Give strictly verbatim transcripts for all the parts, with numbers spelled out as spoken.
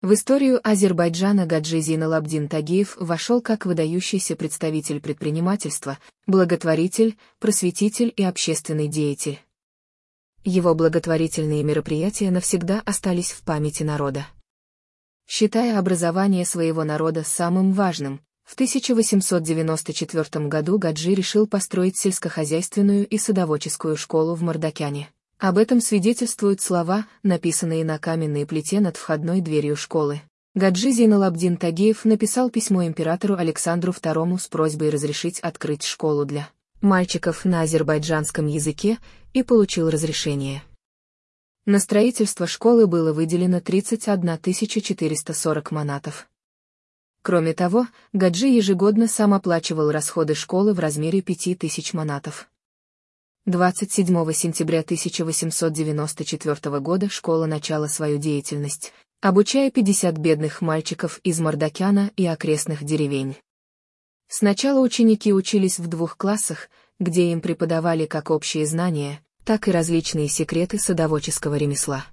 В историю Азербайджана Гаджи Зейнолабдин Тагиев вошел как выдающийся представитель предпринимательства, благотворитель, просветитель и общественный деятель. Его благотворительные мероприятия навсегда остались в памяти народа. Считая образование своего народа самым важным, в тысяча восемьсот девяносто четвёртом году Гаджи решил построить сельскохозяйственную и садоводческую школу в Мардакяне. Об этом свидетельствуют слова, написанные на каменной плите над входной дверью школы. Гаджи Зейнолабдин Тагиев написал письмо императору Александру второму с просьбой разрешить открыть школу для мальчиков на азербайджанском языке и получил разрешение. На строительство школы было выделено тридцать одна тысяча четыреста сорок манатов. Кроме того, Гаджи ежегодно сам оплачивал расходы школы в размере пяти тысяч манатов. двадцать седьмого сентября тысяча восемьсот девяносто четвёртого года школа начала свою деятельность, обучая пятьдесят бедных мальчиков из Мардакяна и окрестных деревень. Сначала ученики учились в двух классах, где им преподавали как общие знания, так и различные секреты садоводческого ремесла.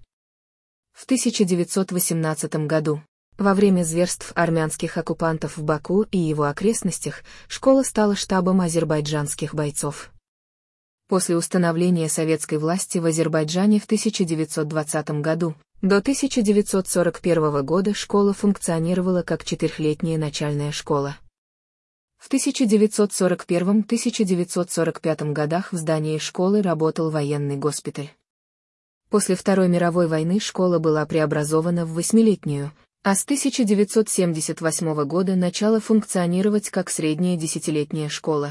В тысяча девятьсот восемнадцатом году, во время зверств армянских оккупантов в Баку и его окрестностях, школа стала штабом азербайджанских бойцов. После установления советской власти в Азербайджане в тысяча девятьсот двадцатом году, до тысяча девятьсот сорок первого года школа функционировала как четырехлетняя начальная школа. В тысяча девятьсот сорок первом — тысяча девятьсот сорок пятом годах в здании школы работал военный госпиталь. После Второй мировой войны школа была преобразована в восьмилетнюю, а с тысяча девятьсот семьдесят восьмого года начала функционировать как средняя десятилетняя школа.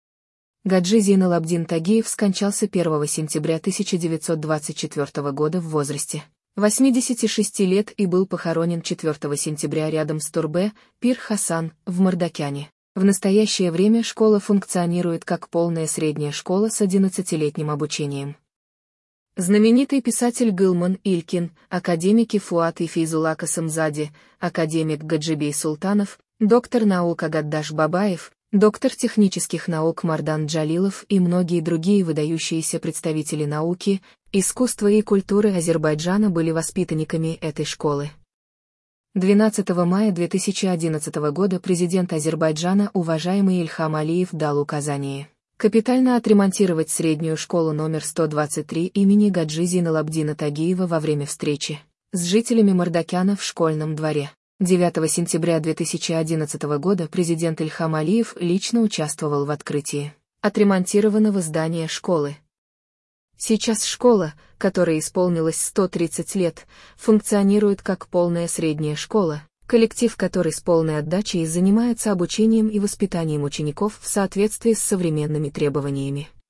Гаджи Зейнолабдин Тагиев скончался первого сентября тысяча девятьсот двадцать четвёртого года в возрасте восьмидесяти шести лет и был похоронен четвёртого сентября рядом с Турбе, Пир Хасан, в Мардакяне. В настоящее время школа функционирует как полная средняя школа с одиннадцатилетним обучением. Знаменитый писатель Гылман Илькин, академики Фуат и Фейзулла Касымзаде, академик Гаджибей Султанов, доктор наук Агаддаш Бабаев, доктор технических наук Мардан Джалилов и многие другие выдающиеся представители науки, искусства и культуры Азербайджана были воспитанниками этой школы. двенадцатого мая две тысячи одиннадцатого года президент Азербайджана уважаемый Ильхам Алиев дал указание капитально отремонтировать среднюю школу номер сто двадцать три имени Гаджи Зейнолабдина Тагиева во время встречи с жителями Мардакяна в школьном дворе. девятого сентября две тысячи одиннадцатого года президент Ильхам Алиев лично участвовал в открытии отремонтированного здания школы. Сейчас школа, которой исполнилось сто тридцать лет, функционирует как полная средняя школа, коллектив которой с полной отдачей занимается обучением и воспитанием учеников в соответствии с современными требованиями.